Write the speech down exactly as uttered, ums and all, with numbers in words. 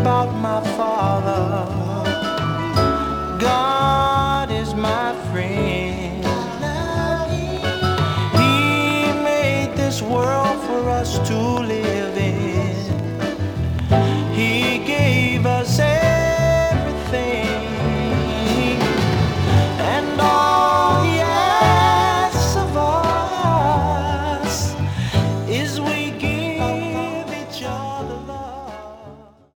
about my father. God is my friend. He made this world for us to live.